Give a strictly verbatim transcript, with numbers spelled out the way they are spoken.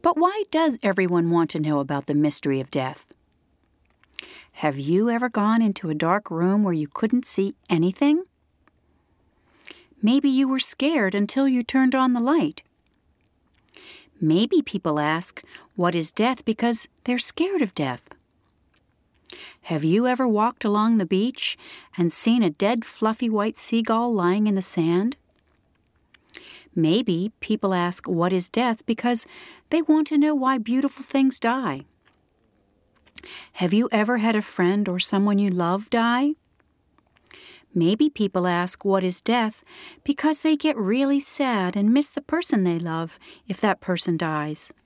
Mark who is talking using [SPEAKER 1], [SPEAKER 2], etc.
[SPEAKER 1] But why does everyone want to know about the mystery of death? Have you ever gone into a dark room where you couldn't see anything? Maybe you were scared until you turned on the light. Maybe people ask, "What is death?" because they're scared of death. Have you ever walked along the beach and seen a dead fluffy white seagull lying in the sand? Maybe people ask, "What is death?" because they want to know why beautiful things die. Have you ever had a friend or someone you love die? Maybe people ask, "What is death?" because they get really sad and miss the person they love if that person dies.